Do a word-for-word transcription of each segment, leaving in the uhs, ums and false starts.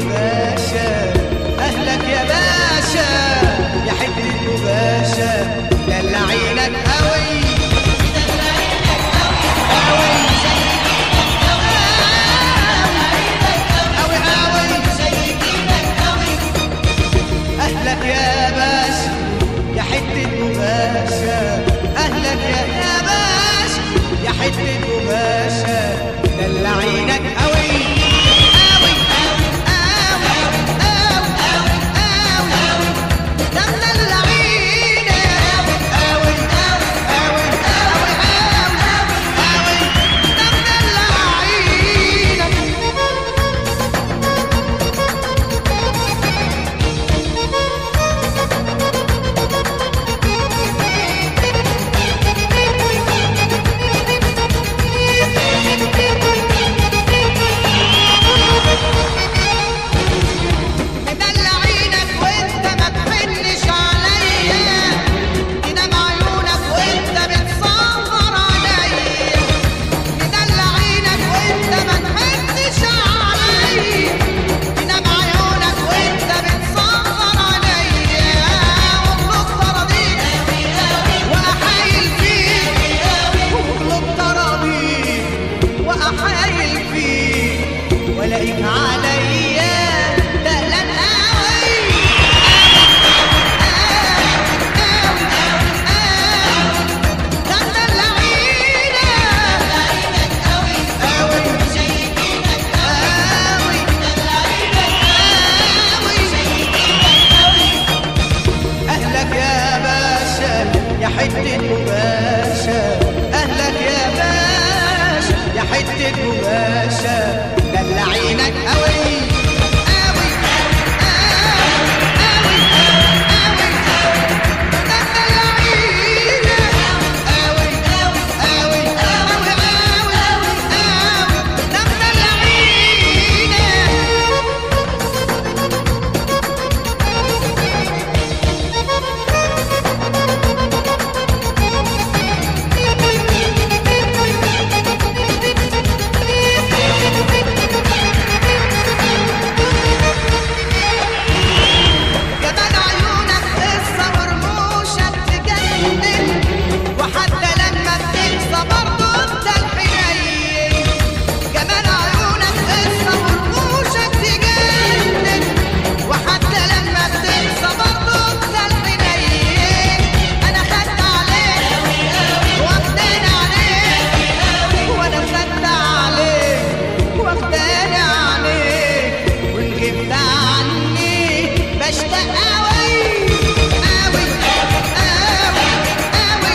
باشا اهلك يا باشا يا حتة باشا دلعينك قوي اهلك يا باشا يا حتة باشا اهلك يا باشا يا حتة باشا دلعينك قوي قوي قوي قوي قوي قوي ده مدلعينك قوي قوي قوي قوي قوي ده مدلعينك ولاقيك عليا دقلان قوي قوي قوي ده مدلعينك قوي قوي شايفينك قوي مدلعينك قوي شايفينك قوي اهلك يا باشا يا حتة باشا اهلك يا باشا يا حتة باشا دلعينك قوي قوي قوي قوي قوي ده مدلعينك قوي قوي قوي قوي قوي ده جمال عيونك قصة ورموشك تجنن وحتى لما بتنسى برضه انت الحنين جمال عيونك قصة ورموشك تجنن وحتى لما بتنسى برضه انت الحنين انا خدت عليك واخدان عليك وانا خدت عليك واخدان عليك وان غبت عني بشتاق قوي قوي قوي قوي قوي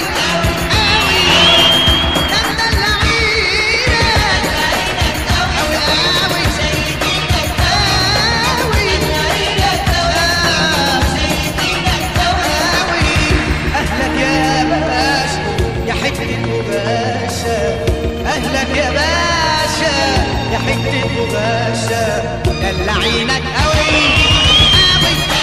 ده مدلعينك قوي قوي شايفينك قوي قوي اهلك يا باشا يا حتة باشا اهلك يا باشا يا حتة باشا دلعينك قوي قوي